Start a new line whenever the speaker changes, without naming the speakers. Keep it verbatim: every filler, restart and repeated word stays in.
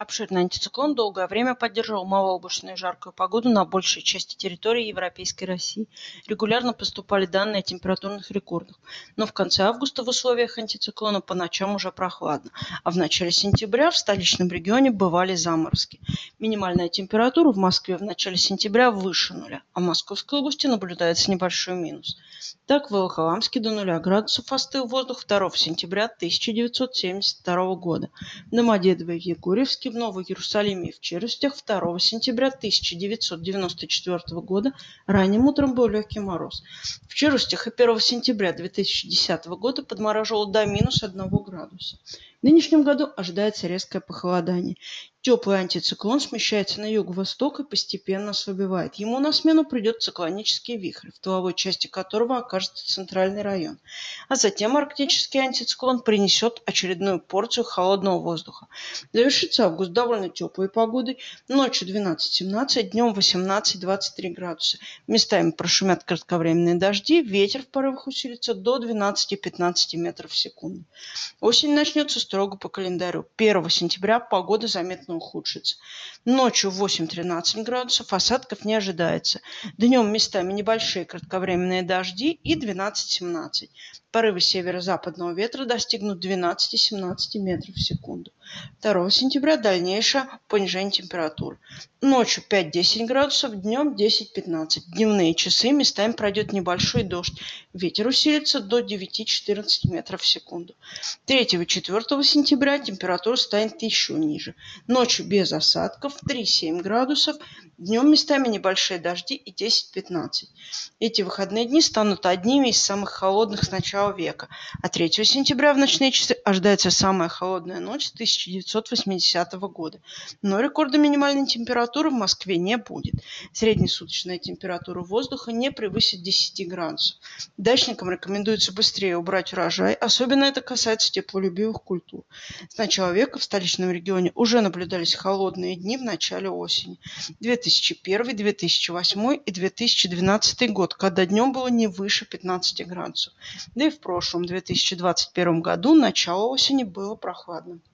Обширный антициклон долгое время поддерживал малооблачную и жаркую погоду на большей части территории Европейской России. Регулярно поступали данные о температурных рекордах. Но в конце августа в условиях антициклона по ночам уже прохладно, а в начале сентября в столичном регионе бывали заморозки. Минимальная температура в Москве в начале сентября выше нуля, а в Московской области наблюдается небольшой минус. Так, в Волоколамске до нуля градусов остыл воздух второго сентября тысяча девятьсот семьдесят второго года. В Домодедово и в Егорьевске, в Ново-Иерусалиме и в Челюстях второго сентября тысяча девятьсот девяносто четвёртого года ранним утром был легкий мороз. В Челюстях и первого сентября две тысячи десятого года подмораживало до минус одного градуса. В нынешнем году ожидается резкое похолодание. Теплый антициклон смещается на юго-восток и постепенно ослабевает. Ему на смену придет циклонический вихрь, в тыловой части которого окажется центральный район. А затем арктический антициклон принесет очередную порцию холодного воздуха. Завершится август довольно теплой погодой. Ночью двенадцать-семнадцать, днем восемнадцать-двадцать три градуса. Местами прошумят кратковременные дожди. Ветер в порывах усилится до двенадцати-пятнадцати метров в секунду. Осень начнется строго по календарю. первого сентября погода заметно ухудшится. Ночью восемь-тринадцать градусов, осадков не ожидается. Днем местами небольшие кратковременные дожди и двенадцать-семнадцать. Порывы северо-западного ветра достигнут двенадцати-семнадцати метров в секунду. второго сентября дальнейшее понижение температуры. Ночью пять-десять градусов, днем десять-пятнадцать. Дневные часы местами пройдет небольшой дождь. Ветер усилится до девяти-четырнадцати метров в секунду. третьего-четвёртого сентября температура станет еще ниже. Ночью без осадков три-семь градусов, днем местами небольшие дожди и десять-пятнадцать. Эти выходные дни станут одними из самых холодных с начала века, а третьего сентября в ночные часы ожидается самая холодная ночь с тысяча девятьсот восьмидесятого года. Но рекорда минимальной температуры в Москве не будет. Среднесуточная температура воздуха не превысит десяти градусов. Дачникам рекомендуется быстрее убрать урожай, особенно это касается теплолюбивых культур. С начала века в столичном регионе уже наблюдались холодные дни в начале осени. две тысячи первый, две тысячи восьмой и две тысячи двенадцатый год, когда днем было не выше пятнадцати градусов. Да и в прошлом, две тысячи двадцать первом году, начало осени было прохладным.